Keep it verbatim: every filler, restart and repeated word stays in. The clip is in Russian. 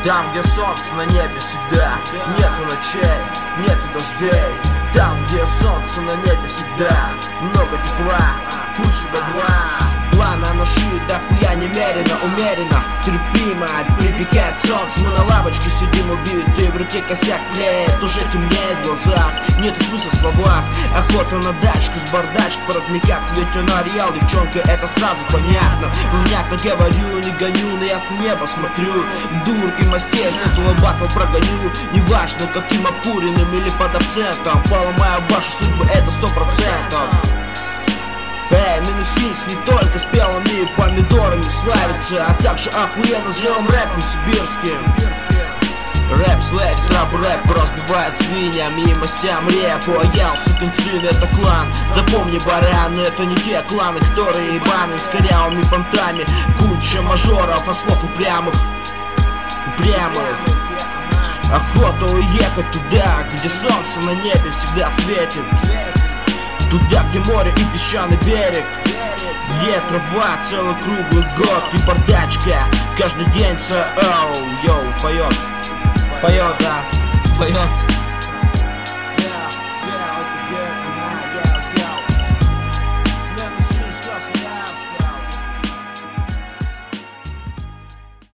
Там, где солнце на небе всегда, нету ночей, нету дождей. Там, где солнце на небе всегда, много тепла, куча добра. Плана на шию дохуя немерено, умеренно, терпимо припекает солнце. Мы на лавочке сидим убитые, в руке косяк тлеет, уже темнеет в глазах. Нету смысла в словах, охота на дачку с бардачкой поразмекаться. Ведь он орел, девчонка, это сразу понятно. Внятно говорю, не гоню, но я с неба смотрю. Дур и мастей с этого батл прогоню. Неважно, каким обкуренным или под абсентом, поломаю ваши судьбы, это сто процентов. Эй, Минусинс не только спелыми помидорами славится, а также охуенно зрелым рэпом сибирским. Рэп, слэк, сраб, рэп разбивает свиньям и мастям репу. А я, сукин сын, это клан. Запомни, баран, это не те кланы, которые ебаны с корявыми понтами. Куча мажоров, а слов упрямых, упрямых. Охота уехать туда, где солнце на небе всегда светит. Туда, где море и песчаный берег, где трава целый круглый год и бардачка. Каждый день с оу, йоу, поет, поет, да, поет.